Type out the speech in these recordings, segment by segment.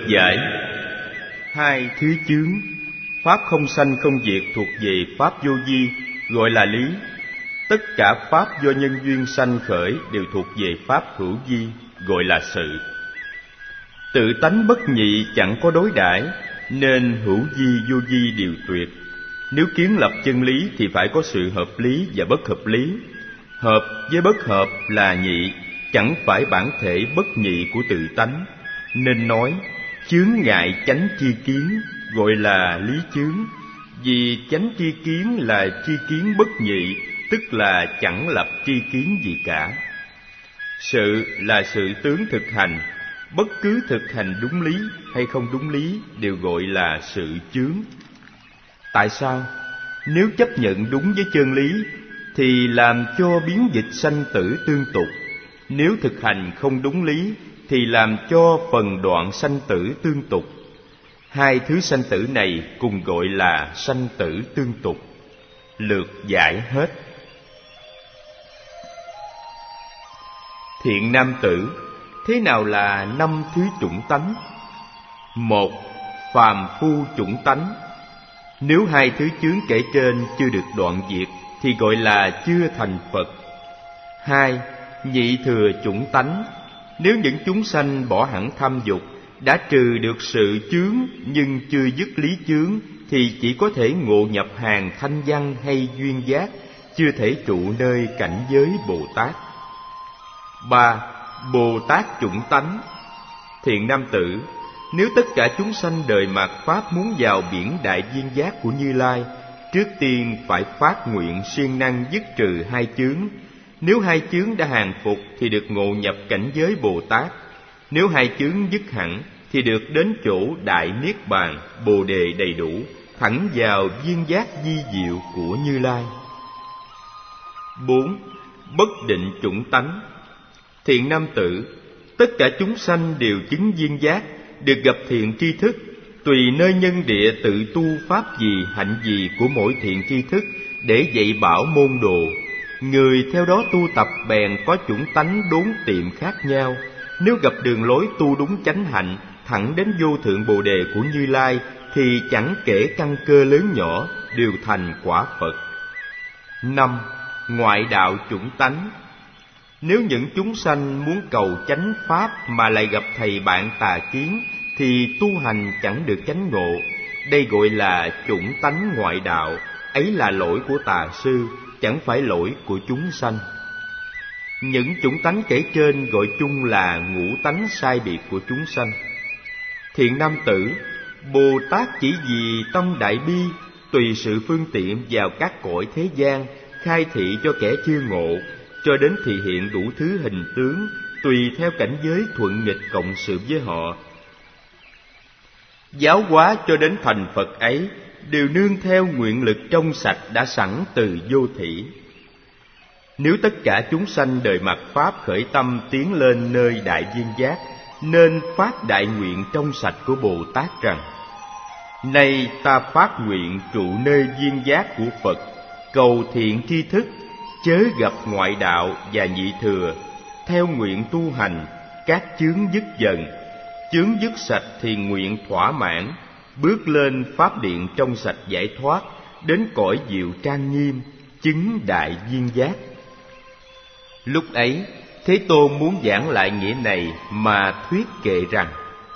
giải. Hai thứ chướng. Pháp không sanh không diệt thuộc về pháp vô vi, gọi là lý. Tất cả pháp do nhân duyên sanh khởi đều thuộc về pháp hữu vi, gọi là sự. Tự tánh bất nhị, chẳng có đối đãi, nên hữu vi vô vi đều tuyệt. Nếu kiến lập chân lý thì phải có sự hợp lý và bất hợp lý. Hợp với bất hợp là nhị, chẳng phải bản thể bất nhị của tự tánh, nên nói chướng ngại chánh tri kiến, gọi là lý chướng. Vì chánh tri kiến là tri kiến bất nhị, tức là chẳng lập tri kiến gì cả. Sự là sự tướng thực hành, bất cứ thực hành đúng lý hay không đúng lý đều gọi là sự chướng. Tại sao? Nếu chấp nhận đúng với chân lý thì làm cho biến dịch sanh tử tương tục. Nếu thực hành không đúng lý thì làm cho phần đoạn sanh tử tương tục. Hai thứ sanh tử này cùng gọi là sanh tử tương tục. Lược giải hết. Thiện nam tử, thế nào là năm thứ chủng tánh? Một, phàm phu chủng tánh. Nếu hai thứ chướng kể trên chưa được đoạn diệt thì gọi là chưa thành Phật. Hai, nhị thừa chủng tánh. Nếu những chúng sanh bỏ hẳn tham dục, đã trừ được sự chướng nhưng chưa dứt lý chướng, thì chỉ có thể ngộ nhập hàng thanh văn hay duyên giác, chưa thể trụ nơi cảnh giới Bồ Tát. Ba, Bồ Tát chủng tánh. Thiện nam tử, nếu tất cả chúng sanh đời mạt Pháp muốn vào biển đại viên giác của Như Lai, trước tiên phải phát nguyện siêng năng dứt trừ hai chướng. Nếu hai chướng đã hàng phục thì được ngộ nhập cảnh giới Bồ Tát. Nếu hai chướng dứt hẳn thì được đến chỗ đại niết bàn, Bồ đề đầy đủ, thẳng vào viên giác vi diệu của Như Lai. 4. Bất định chủng tánh. Thiện nam tử, tất cả chúng sanh đều chứng viên giác, được gặp thiện tri thức, tùy nơi nhân địa tự tu pháp gì, hạnh gì của mỗi thiện tri thức để dạy bảo môn đồ. Người theo đó tu tập bèn có chủng tánh đốn tiệm khác nhau. Nếu gặp đường lối tu đúng chánh hạnh, thẳng đến vô thượng Bồ đề của Như Lai, thì chẳng kể căn cơ lớn nhỏ, đều thành quả Phật. 5. Ngoại đạo chủng tánh. Nếu những chúng sanh muốn cầu chánh pháp mà lại gặp thầy bạn tà kiến, thì tu hành chẳng được chánh ngộ. Đây gọi là chủng tánh ngoại đạo. Ấy là lỗi của tà sư, chẳng phải lỗi của chúng sanh. Những chủng tánh kể trên gọi chung là ngũ tánh sai biệt của chúng sanh. Thiện nam tử, Bồ Tát chỉ vì tâm đại bi, tùy sự phương tiện vào các cõi thế gian, khai thị cho kẻ chưa ngộ, cho đến thị hiện đủ thứ hình tướng, tùy theo cảnh giới thuận nghịch cộng sự với họ. Giáo hóa cho đến thành Phật ấy đều nương theo nguyện lực trong sạch đã sẵn từ vô thỉ. Nếu tất cả chúng sanh đời mạt Pháp khởi tâm tiến lên nơi đại viên giác, nên phát đại nguyện trong sạch của Bồ Tát rằng: nay ta phát nguyện trụ nơi viên giác của Phật, cầu thiện tri thức, chớ gặp ngoại đạo và nhị thừa. Theo nguyện tu hành, các chướng dứt dần, chướng dứt sạch thì nguyện thỏa mãn, bước lên pháp điện trong sạch giải thoát, đến cõi diệu trang nghiêm, chứng đại viên giác. Lúc ấy, Thế Tôn muốn giảng lại nghĩa này mà thuyết kệ rằng: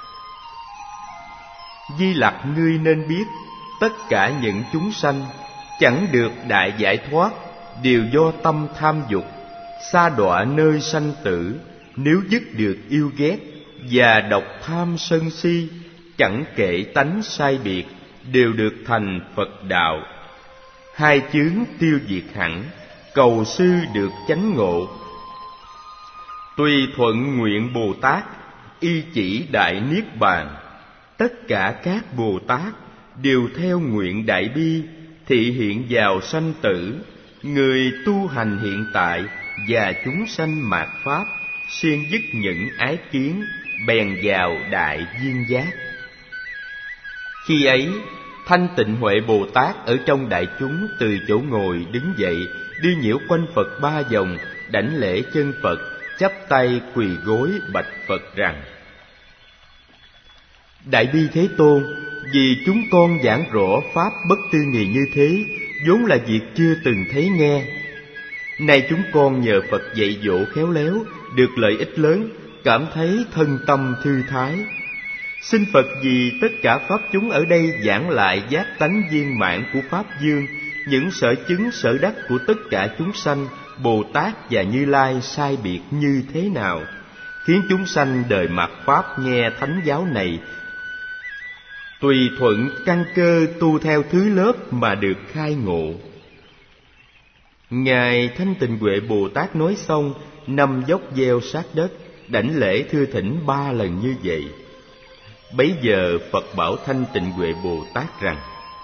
Di Lặc, ngươi nên biết, tất cả những chúng sanh chẳng được đại giải thoát, đều do tâm tham dục, sa đọa nơi sanh tử. Nếu dứt được yêu ghét và độc tham sân si, chẳng kể tánh sai biệt, đều được thành Phật đạo. Hai chướng tiêu diệt hẳn, cầu sư được chánh ngộ. Tùy thuận nguyện Bồ Tát, y chỉ đại niết bàn. Tất cả các Bồ Tát đều theo nguyện đại bi, thị hiện vào sanh tử. Người tu hành hiện tại và chúng sanh mạt Pháp, siêng dứt những ái kiến, bèn vào đại viên giác. Khi ấy, Thanh Tịnh Huệ Bồ Tát ở trong đại chúng từ chỗ ngồi đứng dậy, đi nhiễu quanh Phật 3 vòng, đảnh lễ chân Phật, chắp tay quỳ gối bạch Phật rằng: Đại bi Thế Tôn, vì chúng con giảng rõ pháp bất tư nghì như thế, vốn là việc chưa từng thấy nghe. Nay chúng con nhờ Phật dạy dỗ khéo léo, được lợi ích lớn, cảm thấy thân tâm thư thái. Xin Phật vì tất cả pháp chúng ở đây giảng lại giác tánh viên mãn của Pháp Dương, những sở chứng sở đắc của tất cả chúng sanh, Bồ Tát và Như Lai sai biệt như thế nào, khiến chúng sanh đời mạt Pháp nghe thánh giáo này tùy thuận căn cơ tu theo thứ lớp mà được khai ngộ. Ngài Thanh Tịnh Huệ Bồ Tát nói xong, nằm dốc gieo sát đất, đảnh lễ thưa thỉnh 3 lần như vậy. Bấy giờ Phật bảo Thanh Tịnh Huệ Bồ Tát rằng: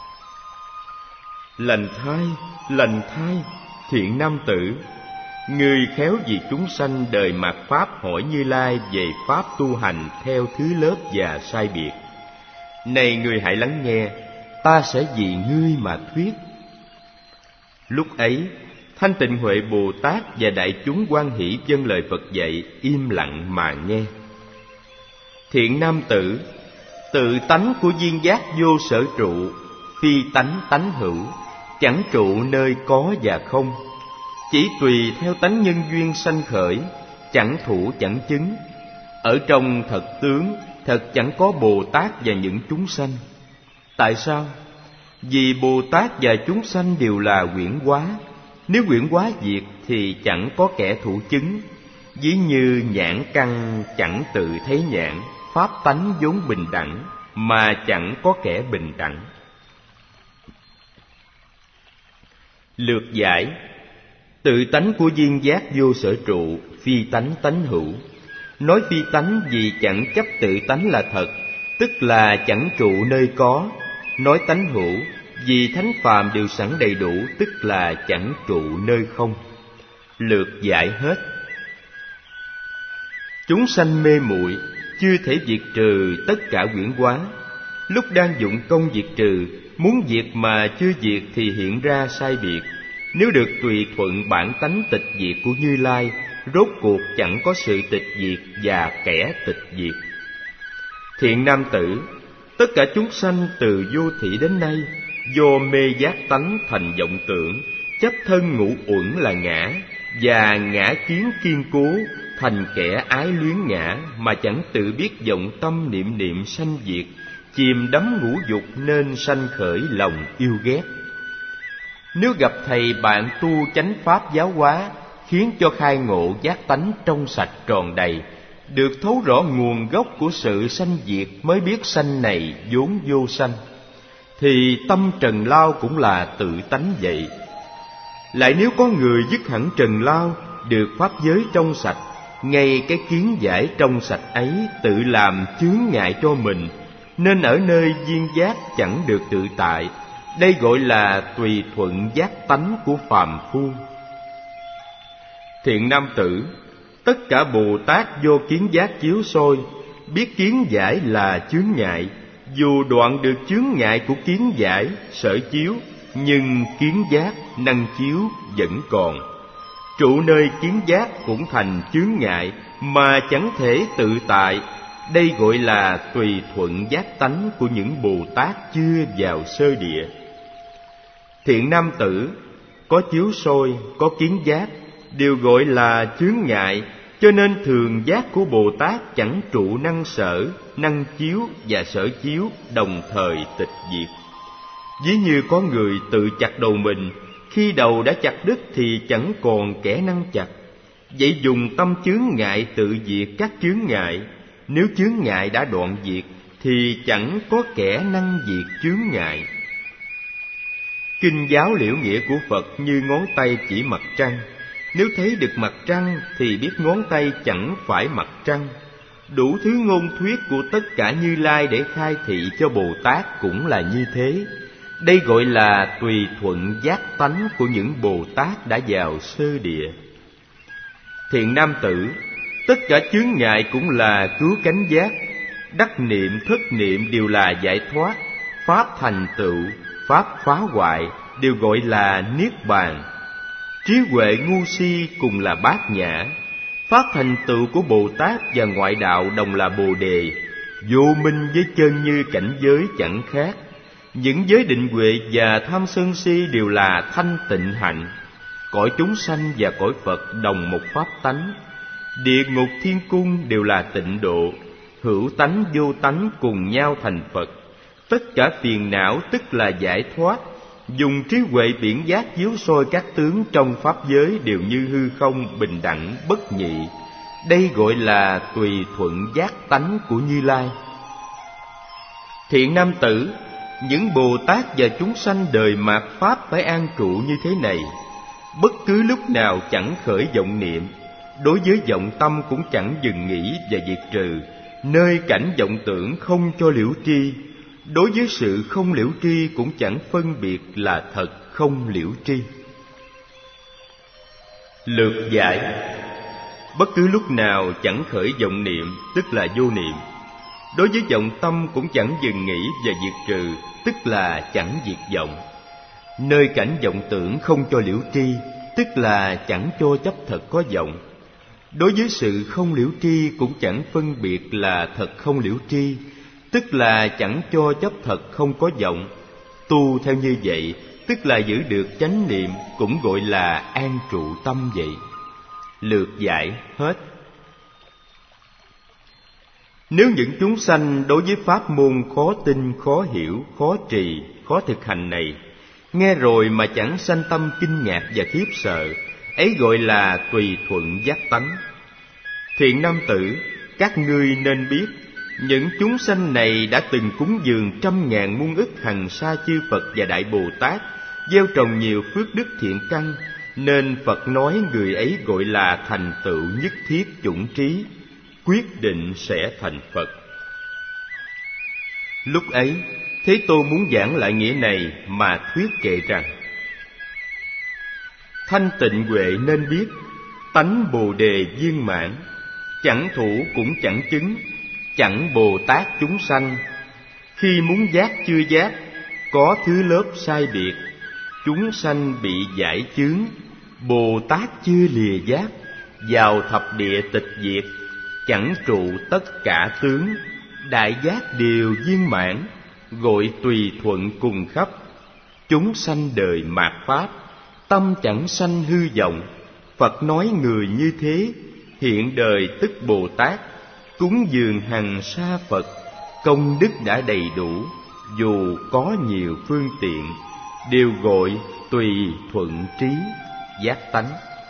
lành thai, thiện nam tử, người khéo vì chúng sanh đời mạt Pháp hỏi Như Lai về pháp tu hành theo thứ lớp và sai biệt. Này người hãy lắng nghe, ta sẽ vì ngươi mà thuyết. Lúc ấy, Thanh Tịnh Huệ Bồ Tát và đại chúng hoan hỷ vâng lời Phật dạy, im lặng mà nghe. Thiện nam tử, tự tánh của viên giác vô sở trụ, phi tánh tánh hữu, chẳng trụ nơi có và không, chỉ tùy theo tánh nhân duyên sanh khởi, chẳng thủ chẳng chứng. Ở trong thật tướng, thật chẳng có Bồ Tát và những chúng sanh. Tại sao? Vì Bồ Tát và chúng sanh đều là huyễn hóa. Nếu huyễn hóa diệt thì chẳng có kẻ thủ chứng. Ví như nhãn căn chẳng tự thấy nhãn, pháp tánh vốn bình đẳng, mà chẳng có kẻ bình đẳng. Lược giải: tự tánh của viên giác vô sở trụ, phi tánh tánh hữu. Nói phi tánh vì chẳng chấp tự tánh là thật, tức là chẳng trụ nơi có. Nói tánh hữu vì thánh phàm đều sẵn đầy đủ, tức là chẳng trụ nơi không. Lược giải hết. Chúng sanh mê muội, chưa thể diệt trừ tất cả huyễn hóa. Lúc đang dụng công diệt trừ, muốn diệt mà chưa diệt thì hiện ra sai biệt. Nếu được tùy thuận bản tánh tịch diệt của Như Lai, rốt cuộc chẳng có sự tịch diệt và kẻ tịch diệt. Thiện nam tử, tất cả chúng sanh từ vô thị đến nay, do mê giác tánh thành vọng tưởng, chấp thân ngũ uẩn là ngã, và ngã kiến kiên cố, thành kẻ ái luyến ngã, mà chẳng tự biết vọng tâm niệm niệm sanh diệt, chìm đắm ngũ dục nên sanh khởi lòng yêu ghét. Nếu gặp thầy bạn tu chánh pháp giáo hóa, khiến cho khai ngộ giác tánh trong sạch tròn đầy, được thấu rõ nguồn gốc của sự sanh diệt, mới biết sanh này vốn vô sanh, thì tâm trần lao cũng là tự tánh vậy. Lại nếu có người dứt hẳn trần lao, được pháp giới trong sạch, ngay cái kiến giải trong sạch ấy tự làm chướng ngại cho mình, nên ở nơi viên giác chẳng được tự tại. Đây gọi là tùy thuận giác tánh của phàm phu. Thiện nam tử, tất cả Bồ Tát do kiến giác chiếu soi, biết kiến giải là chướng ngại. Dù đoạn được chướng ngại của kiến giải, sở chiếu, nhưng kiến giác, năng chiếu vẫn còn. Trụ nơi kiến giác cũng thành chướng ngại, mà chẳng thể tự tại. Đây gọi là tùy thuận giác tánh của những Bồ Tát chưa vào sơ địa. Thiện nam tử, có chiếu soi, có kiến giác, đều gọi là chướng ngại, cho nên thường giác của Bồ Tát chẳng trụ năng sở, năng chiếu và sở chiếu đồng thời tịch diệt. Ví như có người tự chặt đầu mình, khi đầu đã chặt đứt thì chẳng còn kẻ năng chặt. Vậy dùng tâm chướng ngại tự diệt các chướng ngại. Nếu chướng ngại đã đoạn diệt thì chẳng có kẻ năng diệt chướng ngại. Kinh giáo liễu nghĩa của Phật như ngón tay chỉ mặt trăng. Nếu thấy được mặt trăng thì biết ngón tay chẳng phải mặt trăng. Đủ thứ ngôn thuyết của tất cả Như Lai để khai thị cho Bồ Tát cũng là như thế. Đây gọi là tùy thuận giác tánh của những Bồ Tát đã vào sơ địa. Thiện nam tử, tất cả chướng ngại cũng là cứu cánh giác. Đắc niệm thất niệm đều là giải thoát. Pháp thành tựu, pháp phá hoại đều gọi là niết bàn. Trí huệ ngu si cùng là bát nhã. Pháp thành tựu của Bồ Tát và ngoại đạo đồng là Bồ đề. vô minh với chân như cảnh giới chẳng khác. Những giới định huệ và tham sân si đều là thanh tịnh hạnh. Cõi chúng sanh và cõi Phật đồng một pháp tánh. Địa ngục thiên cung đều là tịnh độ. Hữu tánh vô tánh cùng nhau thành Phật. Tất cả phiền não tức là giải thoát. Dùng trí huệ biển giác chiếu soi các tướng trong pháp giới đều như hư không, bình đẳng, bất nhị. Đây gọi là tùy thuận giác tánh của Như Lai. Thiện nam tử, những Bồ Tát và chúng sanh đời mạt Pháp phải an trụ như thế này. Bất cứ lúc nào chẳng khởi vọng niệm, đối với vọng tâm cũng chẳng dừng nghỉ và diệt trừ. Nơi cảnh vọng tưởng không cho liễu tri, đối với sự không liễu tri cũng chẳng phân biệt là thật không liễu tri. Lược giải: bất cứ lúc nào chẳng khởi vọng niệm, tức là vô niệm. Đối với vọng tâm cũng chẳng dừng nghỉ và diệt trừ, tức là chẳng diệt vọng. Nơi cảnh vọng tưởng không cho liễu tri, tức là chẳng cho chấp thật có vọng. Đối với sự không liễu tri cũng chẳng phân biệt là thật không liễu tri, tức là chẳng cho chấp thật không có vọng. Tu theo như vậy, tức là giữ được chánh niệm, cũng gọi là an trụ tâm vậy. Lược giải hết. Nếu những chúng sanh đối với pháp môn khó tin, khó hiểu, khó trì, khó thực hành này, nghe rồi mà chẳng sanh tâm kinh ngạc và khiếp sợ, ấy gọi là tùy thuận giác tánh. Thiện nam tử, các ngươi nên biết, những chúng sanh này đã từng cúng dường 100.000 muôn ức hằng sa chư Phật và Đại Bồ Tát, gieo trồng nhiều phước đức thiện căn, nên Phật nói người ấy gọi là thành tựu nhất thiết chủng trí, quyết định sẽ thành Phật. Lúc ấy, Thế Tôn muốn giảng lại nghĩa này mà thuyết kệ rằng: thanh tịnh huệ nên biết, tánh Bồ Đề viên mãn, chẳng thủ cũng chẳng chứng, chẳng Bồ Tát chúng sanh. Khi muốn giác chưa giác, có thứ lớp sai biệt, chúng sanh bị giải chướng, Bồ Tát chưa lìa giác, vào thập địa tịch diệt, chẳng trụ tất cả tướng, đại giác đều viên mãn, gọi tùy thuận cùng khắp. Chúng sanh đời mạt Pháp, tâm chẳng sanh hư vọng. Phật nói người như thế, hiện đời tức Bồ Tát, cúng dường hằng sa Phật, công đức đã đầy đủ, dù có nhiều phương tiện, đều gọi tùy thuận trí, giác tánh.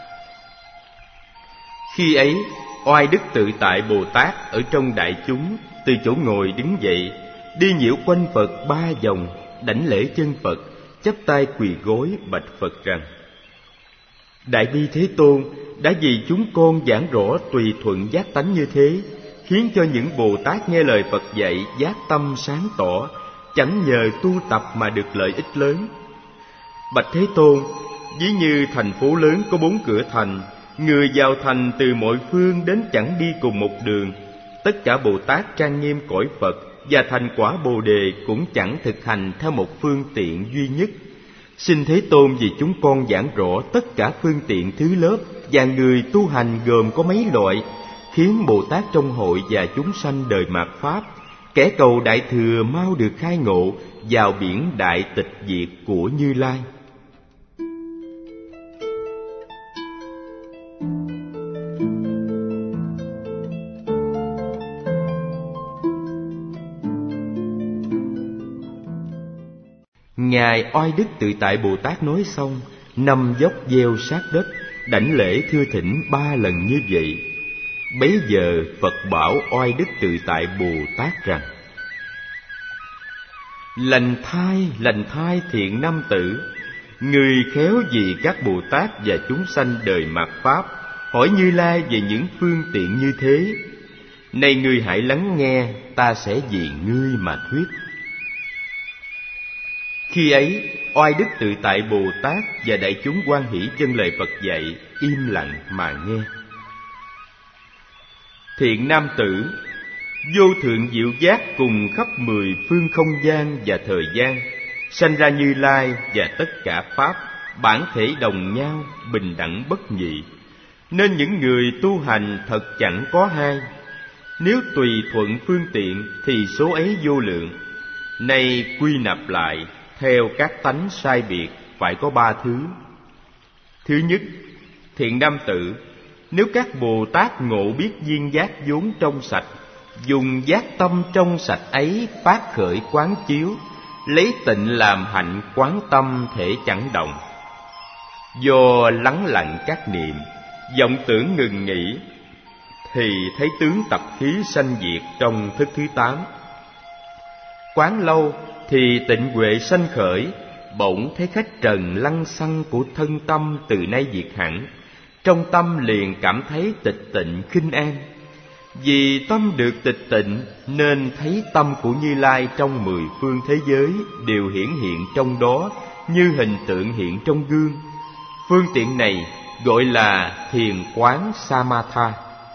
Khi ấy, Oai Đức Tự Tại Bồ Tát ở trong đại chúng, từ chỗ ngồi đứng dậy, đi nhiễu quanh Phật 3 vòng, đảnh lễ chân Phật, chắp tay quỳ gối bạch Phật rằng: Đại bi Thế Tôn, đã vì chúng con giảng rõ tùy thuận giác tánh như thế, khiến cho những Bồ Tát nghe lời Phật dạy giác tâm sáng tỏ, chẳng nhờ tu tập mà được lợi ích lớn. Bạch Thế Tôn, ví như thành phố lớn có 4 cửa thành, người vào thành từ mọi phương đến chẳng đi cùng một đường. Tất cả Bồ Tát trang nghiêm cõi Phật và thành quả Bồ Đề cũng chẳng thực hành theo một phương tiện duy nhất. Xin Thế Tôn vì chúng con giảng rõ tất cả phương tiện thứ lớp và người tu hành gồm có mấy loại, khiến Bồ Tát trong hội và chúng sanh đời mạt Pháp, kẻ cầu Đại Thừa mau được khai ngộ vào biển đại tịch diệt của Như Lai. Ngài Oai Đức Tự Tại Bồ Tát nói xong, nằm dốc gieo sát đất, đảnh lễ thưa thỉnh 3 lần như vậy. Bấy giờ Phật bảo Oai Đức Tự Tại Bồ Tát rằng: lành thai thiện nam tử, người khéo vì các Bồ Tát và chúng sanh đời mạt Pháp, hỏi Như Lai về những phương tiện như thế. Này ngươi hãy lắng nghe, ta sẽ vì ngươi mà thuyết. Khi ấy, Oai Đức Tự Tại Bồ Tát và đại chúng hoan hỷ vâng lời Phật dạy, im lặng mà nghe. Thiện nam tử, vô thượng diệu giác cùng khắp 10 phương không gian và thời gian, sanh ra Như Lai và tất cả Pháp, bản thể đồng nhau, bình đẳng bất nhị. Nên những người tu hành thật chẳng có hai. Nếu tùy thuận phương tiện thì số ấy vô lượng. Nay quy nạp lại, theo các tánh sai biệt phải có 3 thứ. Thứ nhất, thiện nam tử, nếu các Bồ Tát ngộ biết duyên giác vốn trong sạch, dùng giác tâm trong sạch ấy phát khởi quán chiếu, lấy tịnh làm hạnh quán tâm thể chẳng động. Do lắng lặng các niệm, vọng tưởng ngừng nghỉ, thì thấy tướng tập khí sanh diệt trong thức thứ 8. Quán lâu thì tịnh huệ sanh khởi, bỗng thấy khách trần lăng xăng của thân tâm từ nay diệt hẳn. Trong tâm liền cảm thấy tịch tịnh khinh an. Vì tâm được tịch tịnh nên thấy tâm của Như Lai trong 10 phương thế giới đều hiển hiện trong đó như hình tượng hiện trong gương. Phương tiện này gọi là thiền quán Samatha.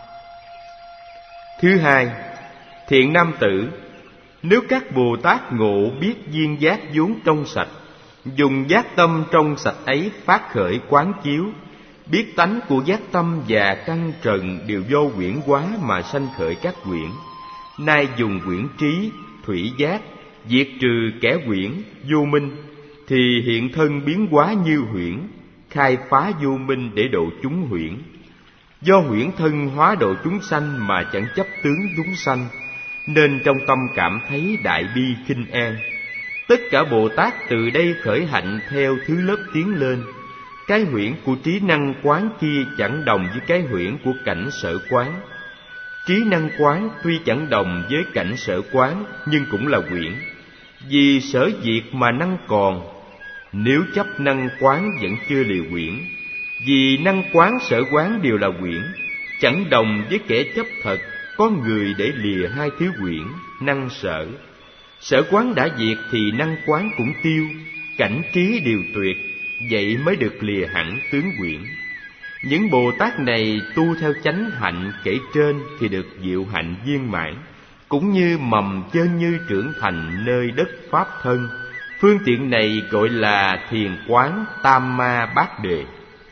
Thứ hai, thiện nam tử, nếu các Bồ Tát ngộ biết duyên giác vốn trong sạch, dùng giác tâm trong sạch ấy phát khởi quán chiếu, biết tánh của giác tâm và căn trần đều do quyển hóa mà sanh khởi các quyển. Nay dùng quyển trí, thủy giác, diệt trừ kẻ quyển, vô minh, thì hiện thân biến hóa như huyễn, khai phá vô minh để độ chúng huyễn. Do huyễn thân hóa độ chúng sanh mà chẳng chấp tướng chúng sanh, nên trong tâm cảm thấy đại bi khinh an. Tất cả Bồ Tát từ đây khởi hạnh theo thứ lớp tiến lên. Cái huyễn của trí năng quán kia chẳng đồng với cái huyễn của cảnh sở quán. Trí năng quán tuy chẳng đồng với cảnh sở quán, nhưng cũng là huyễn. Vì sở diệt mà năng còn, nếu chấp năng quán vẫn chưa lìa huyễn. Vì năng quán sở quán đều là huyễn, chẳng đồng với kẻ chấp thật, có người để lìa hai thứ huyễn, năng sở. Sở quán đã diệt thì năng quán cũng tiêu, cảnh trí đều tuyệt, vậy mới được lìa hẳn tướng huyễn. Những Bồ Tát này tu theo chánh hạnh kể trên thì được diệu hạnh viên mãn, cũng như mầm chân như trưởng thành nơi đất pháp thân. Phương tiện này gọi là thiền quán Tam Ma Bát Đề.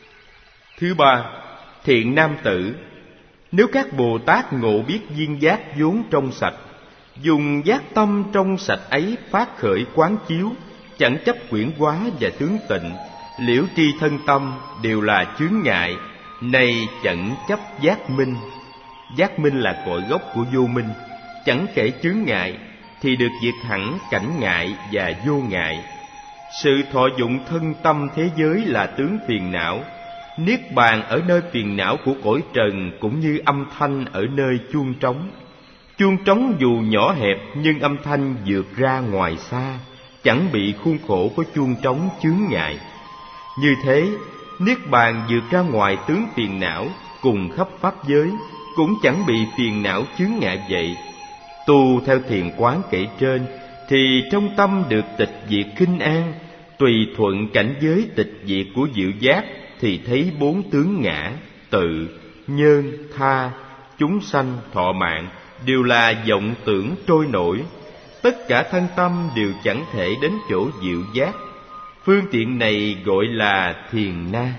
Thứ ba, thiện nam tử, nếu các Bồ Tát ngộ biết duyên giác vốn trong sạch, dùng giác tâm trong sạch ấy phát khởi quán chiếu, chẳng chấp quyển hóa và tướng tịnh, liễu tri thân tâm đều là chướng ngại, này chẳng chấp giác minh. Giác minh là cội gốc của vô minh, chẳng kể chướng ngại, thì được diệt hẳn cảnh ngại và vô ngại. Sự thọ dụng thân tâm thế giới là tướng phiền não. Niết bàn ở nơi phiền não của cõi trần cũng như âm thanh ở nơi chuông trống. Chuông trống dù nhỏ hẹp nhưng âm thanh vượt ra ngoài xa, chẳng bị khuôn khổ của chuông trống chướng ngại. Như thế, Niết bàn vượt ra ngoài tướng phiền não, cùng khắp pháp giới, cũng chẳng bị phiền não chướng ngại vậy. Tu theo thiền quán kể trên, thì trong tâm được tịch diệt khinh an, tùy thuận cảnh giới tịch diệt của diệu giác, thì thấy 4 tướng ngã, tự, nhân, tha, chúng sanh, thọ mạng, đều là vọng tưởng trôi nổi. Tất cả thân tâm đều chẳng thể đến chỗ diệu giác. Phương tiện này gọi là thiền na.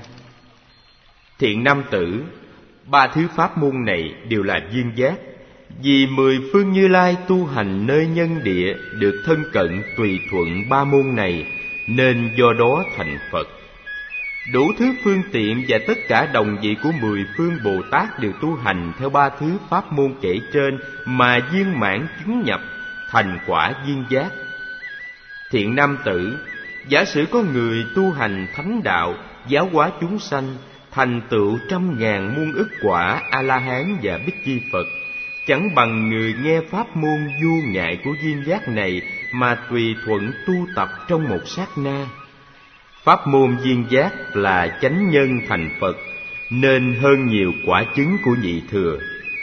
Thiện nam tử, 3 thứ pháp môn này đều là duyên giác. Vì 10 phương Như Lai tu hành nơi nhân địa được thân cận tùy thuận 3 môn này, nên do đó thành Phật. Đủ thứ phương tiện và tất cả đồng vị của 10 phương Bồ Tát đều tu hành theo 3 thứ pháp môn kể trên mà viên mãn chứng nhập thành quả duyên giác. Thiện nam tử, giả sử có người tu hành thánh đạo, giáo hóa chúng sanh, thành tựu 100.000 muôn ức quả A-la-hán và Bích Chi Phật, chẳng bằng người nghe pháp môn vô ngại của duyên giác này mà tùy thuận tu tập trong một sát na. Pháp môn duyên giác là chánh nhân thành Phật, nên hơn nhiều quả chứng của nhị thừa.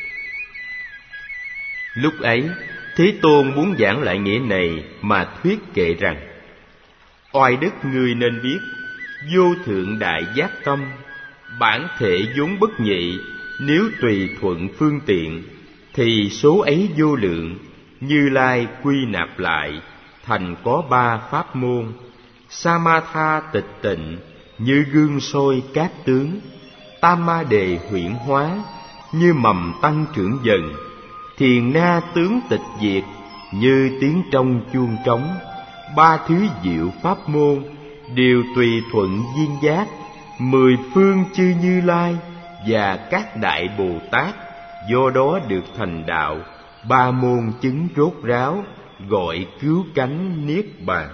Lúc ấy, Thế Tôn muốn giảng lại nghĩa này mà thuyết kệ rằng: Oai đức ngươi nên biết, vô thượng đại giác tâm, bản thể vốn bất nhị, nếu tùy thuận phương tiện, thì số ấy vô lượng. Như Lai quy nạp lại, thành có 3 pháp môn: Samatha tịch tịnh, như gương soi cát tướng; Tam Ma Đề huyễn hóa, như mầm tăng trưởng dần; thiền na tướng tịch diệt, như tiếng trong chuông trống. Ba thứ diệu pháp môn đều tùy thuận duyên giác. 10 phương chư Như Lai và các đại Bồ Tát do đó được thành đạo. 3 môn chứng rốt ráo, gọi cứu cánh niết bàn.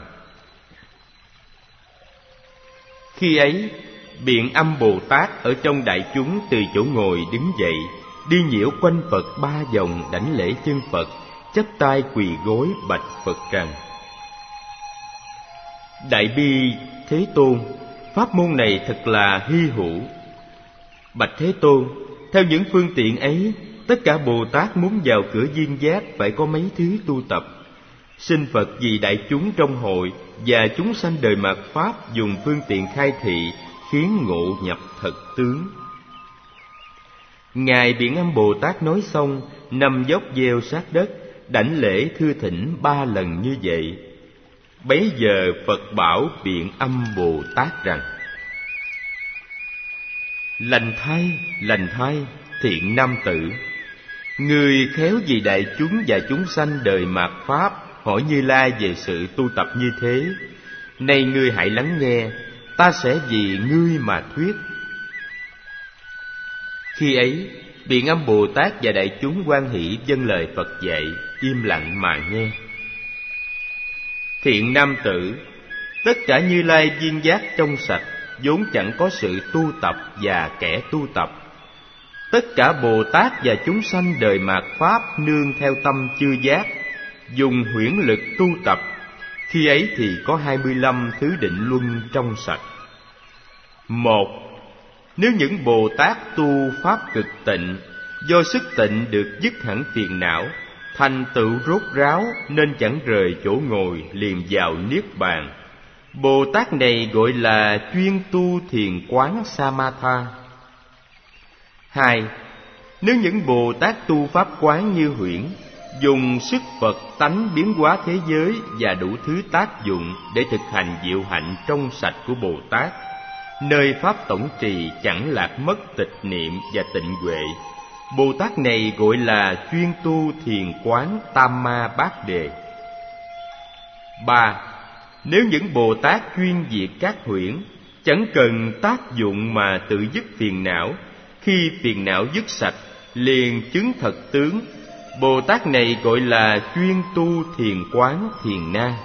Khi ấy, Biện Âm Bồ Tát ở trong đại chúng từ chỗ ngồi đứng dậy, đi nhiễu quanh Phật 3 vòng, đảnh lễ chân Phật, chắp tay quỳ gối bạch Phật rằng: Đại bi Thế Tôn, pháp môn này thật là hy hữu. Bạch Thế Tôn, theo những phương tiện ấy, tất cả Bồ Tát muốn vào cửa duyên giác phải có mấy thứ tu tập. Xin Phật vì đại chúng trong hội và chúng sanh đời mạt pháp dùng phương tiện khai thị, khiến ngộ nhập thật tướng. Ngài Biện Âm Bồ Tát nói xong, nằm dốc gieo sát đất, đảnh lễ thưa thỉnh 3 lần như vậy. Bấy giờ Phật bảo Biện Âm Bồ Tát rằng: Lành thay, thiện nam tử, người khéo vì đại chúng và chúng sanh đời mạt pháp hỏi Như Lai về sự tu tập như thế. Nay ngươi hãy lắng nghe, ta sẽ vì ngươi mà thuyết. Khi ấy, Biện Âm Bồ Tát và đại chúng hoan hỷ vâng lời Phật dạy, im lặng mà nghe. Thiện nam tử, tất cả Như Lai viên giác trong sạch, vốn chẳng có sự tu tập và kẻ tu tập. Tất cả Bồ Tát và chúng sanh đời mạt pháp nương theo tâm chư giác, dùng huyễn lực tu tập. Khi ấy thì có 25 thứ định luân trong sạch. 1. Nếu những Bồ Tát tu pháp cực tịnh, do sức tịnh được dứt hẳn phiền não, thành tựu rốt ráo nên chẳng rời chỗ ngồi, liền vào niết bàn. Bồ Tát này gọi là chuyên tu thiền quán Samatha. 2. Nếu những Bồ Tát tu pháp quán như huyễn, dùng sức Phật tánh biến hóa thế giới và đủ thứ tác dụng để thực hành diệu hạnh trong sạch của Bồ Tát, nơi pháp tổng trì chẳng lạc mất tịch niệm và tịnh huệ, Bồ Tát này gọi là chuyên tu thiền quán Tam Ma Bát Đề. 3. Nếu những Bồ Tát chuyên diệt các huyễn, chẳng cần tác dụng mà tự dứt phiền não, khi phiền não dứt sạch liền chứng thật tướng, Bồ Tát này gọi là chuyên tu thiền quán Thiền Na.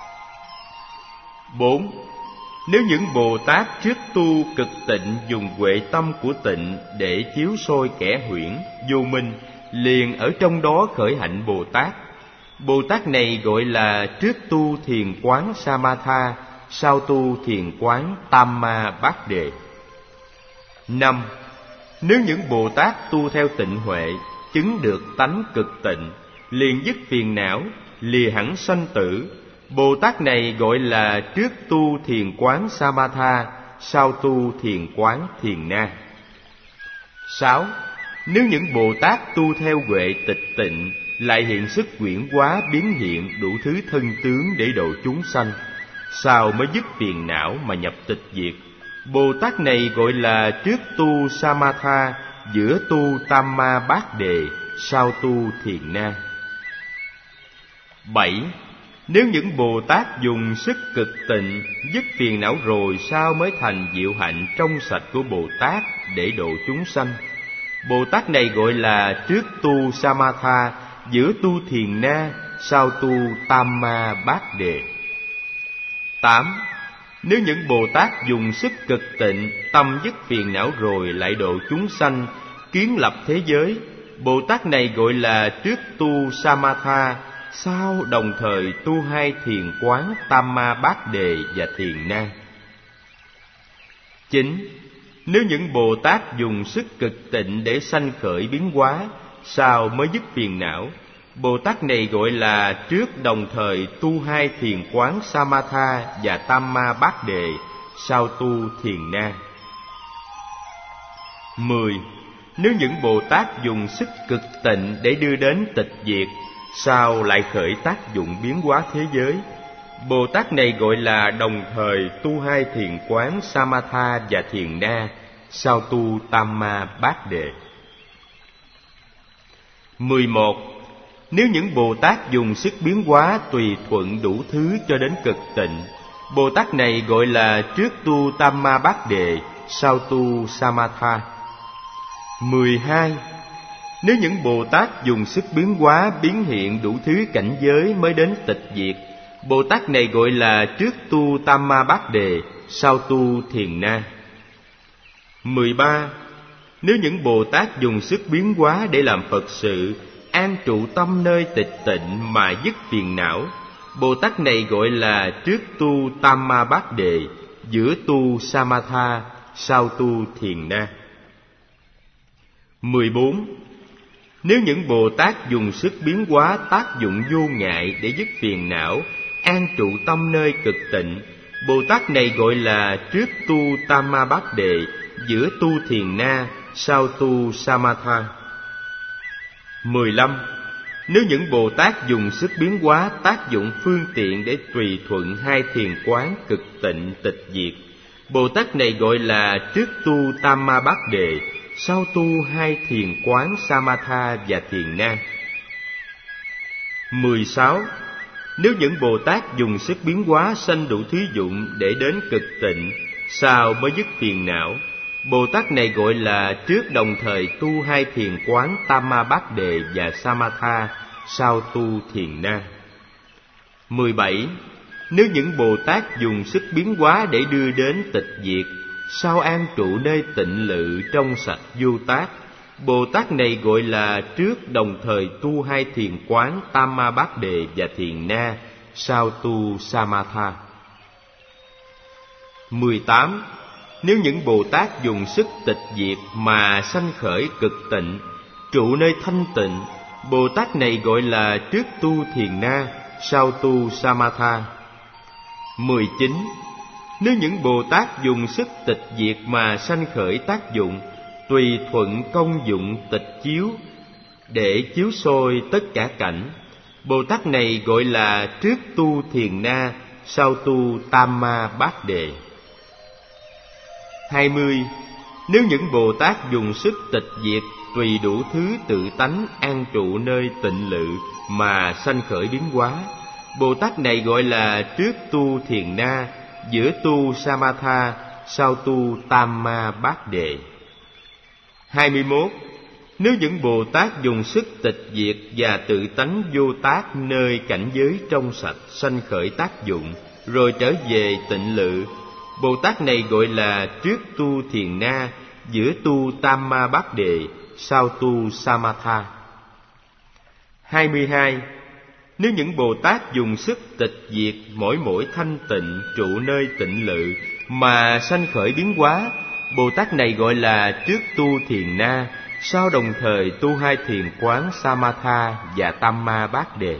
4. Nếu những Bồ Tát trước tu cực tịnh dùng huệ tâm của tịnh để chiếu soi kẻ huyễn, vô minh, liền ở trong đó khởi hạnh Bồ Tát. Bồ Tát này gọi là trước tu thiền quán Samatha, sau tu thiền quán Tam Ma Bát Đề. 5. Nếu những Bồ Tát tu theo tịnh huệ, chứng được tánh cực tịnh, liền dứt phiền não, lìa hẳn sanh tử, Bồ Tát này gọi là trước tu thiền quán Samatha, sau tu thiền quán Thiền Na. 6. Nếu những Bồ Tát tu theo huệ tịch tịnh, lại hiện sức quyển hóa biến hiện đủ thứ thân tướng để độ chúng sanh, sau mới dứt phiền não mà nhập tịch diệt, Bồ Tát này gọi là trước tu Samatha, giữa tu Tam Ma Bát Đề, sau tu Thiền Na. 7. Nếu những Bồ Tát dùng sức cực tịnh dứt phiền não rồi, sau mới thành diệu hạnh trong sạch của Bồ Tát để độ chúng sanh, Bồ Tát này gọi là trước tu Samatha, giữa tu Thiền Na, sau tu Tam Ma Bát Đề. 8. Nếu những Bồ Tát dùng sức cực tịnh, tâm dứt phiền não rồi lại độ chúng sanh, kiến lập thế giới, Bồ Tát này gọi là trước tu Samatha, sau đồng thời tu hai thiền quán Tam Ma Bát Đề và Thiền Na. 9. Nếu những Bồ Tát dùng sức cực tịnh để sanh khởi biến hóa, sau mới dứt phiền não, Bồ Tát này gọi là trước đồng thời tu hai thiền quán Samatha và Tam Ma Bát Đề, sau tu Thiền Na. 10. Nếu những Bồ Tát dùng sức cực tịnh để đưa đến tịch diệt, sau lại khởi tác dụng biến hóa thế giới, Bồ Tát này gọi là đồng thời tu hai thiền quán Samatha và Thiền Na, sau tu Tam Ma Bát Đề. 11. Nếu những Bồ Tát dùng sức biến hóa tùy thuận đủ thứ cho đến cực tịnh, Bồ Tát này gọi là trước tu Tam Ma Bát Đề, sau tu Samatha. 12. Nếu những Bồ Tát dùng sức biến hóa biến hiện đủ thứ cảnh giới mới đến tịch diệt, Bồ Tát này gọi là trước tu Tam Ma Bát Đề, sau tu Thiền Na. 13. Nếu những Bồ Tát dùng sức biến hóa để làm Phật sự, an trụ tâm nơi tịch tịnh mà dứt phiền não, Bồ Tát này gọi là trước tu Tam Ma Bát Đề, giữa tu Samatha, sau tu Thiền Na. 14. Nếu những Bồ Tát dùng sức biến hóa tác dụng vô ngại để dứt phiền não, an trụ tâm nơi cực tịnh, Bồ Tát này gọi là trước tu Tam Ma Bát Đề, giữa tu Thiền Na, sau tu Samatha. 15. Nếu những Bồ Tát dùng sức biến hóa tác dụng phương tiện để tùy thuận hai thiền quán cực tịnh tịch diệt, Bồ Tát này gọi là trước tu Tam Ma Bát Đề, sau tu hai thiền quán Samatha và Thiền Na. 16. Nếu những Bồ Tát dùng sức biến hóa sanh đủ thí dụng để đến cực tịnh, sau mới dứt phiền não, Bồ Tát này gọi là trước đồng thời tu hai thiền quán Tam Ma Bát Đề và Samatha, sau tu Thiền Na. 17. Nếu những Bồ Tát dùng sức biến hóa để đưa đến tịch diệt, sau an trụ nơi tịnh lự trong sạch vô tác, Bồ Tát này gọi là trước đồng thời tu hai thiền quán Tam Ma Bát Đề và Thiền Na, sau tu Samatha. 18. Nếu những Bồ Tát dùng sức tịch diệt mà sanh khởi cực tịnh, trụ nơi thanh tịnh, Bồ Tát này gọi là trước tu Thiền Na, sau tu Samatha. 19. Nếu những Bồ Tát dùng sức tịch diệt mà sanh khởi tác dụng, tùy thuận công dụng tịch chiếu để chiếu soi tất cả cảnh, Bồ Tát này gọi là trước tu Thiền Na, sau tu Tam Ma Bát Đề. 20. Nếu những Bồ Tát dùng sức tịch diệt tùy đủ thứ tự tánh an trụ nơi tịnh lự mà sanh khởi biến hóa, Bồ Tát này gọi là trước tu Thiền Na, giữa tu Samatha, sau tu Tam Ma Bát Đề. 21. Nếu những Bồ Tát dùng sức tịch diệt và tự tánh vô tác nơi cảnh giới trong sạch sanh khởi tác dụng, rồi trở về tịnh lự, Bồ Tát này gọi là trước tu Thiền Na, giữa tu Tam Ma Bát Đề, sau tu Samatha. 22. Nếu những Bồ Tát dùng sức tịch diệt mỗi thanh tịnh trụ nơi tịnh lự mà sanh khởi biến hóa, Bồ Tát này gọi là trước tu Thiền Na, sau đồng thời tu hai thiền quán Samatha và Tam Ma Bát Đề.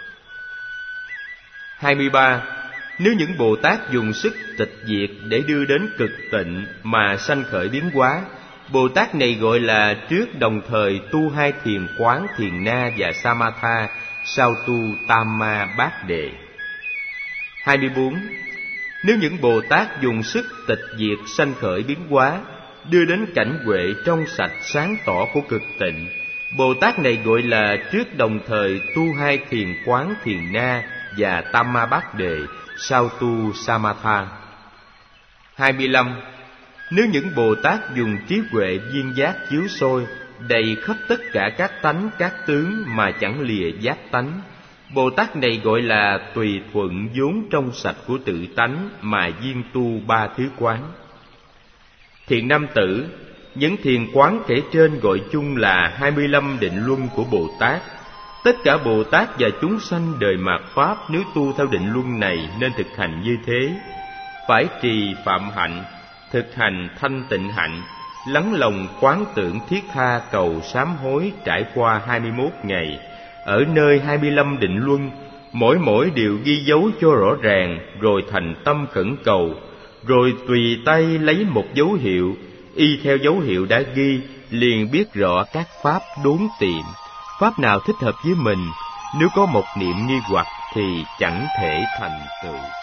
23. Nếu những Bồ Tát dùng sức tịch diệt để đưa đến cực tịnh mà sanh khởi biến hóa, Bồ Tát này gọi là trước đồng thời tu hai thiền quán Thiền Na và Samatha, sau tu Tam Ma Bát Đề. 24. Nếu những Bồ Tát dùng sức tịch diệt sanh khởi biến hóa, đưa đến cảnh huệ trong sạch sáng tỏ của cực tịnh, Bồ Tát này gọi là trước đồng thời tu hai thiền quán Thiền Na và Tam Ma Bát Đề, sau tu Samatha. 25. Nếu những Bồ Tát dùng trí huệ viên giác chiếu soi đầy khắp tất cả các tánh các tướng mà chẳng lìa giác tánh, Bồ Tát này gọi là tùy thuận vốn trong sạch của tự tánh mà viên tu ba thứ quán. Thiện nam tử, những thiền quán kể trên gọi chung là 25 định luân của Bồ Tát. Tất cả Bồ Tát và chúng sanh đời mạt Pháp nếu tu theo định luân này nên thực hành như thế. Phải trì phạm hạnh, thực hành thanh tịnh hạnh, lắng lòng quán tưởng thiết tha cầu sám hối trải qua 21 ngày. Ở nơi 25 định luân, mỗi điều ghi dấu cho rõ ràng, rồi thành tâm khẩn cầu, rồi tùy tay lấy một dấu hiệu, y theo dấu hiệu đã ghi, liền biết rõ các pháp đốn tiệm. Pháp nào thích hợp với mình, nếu có một niệm nghi hoặc thì chẳng thể thành tựu.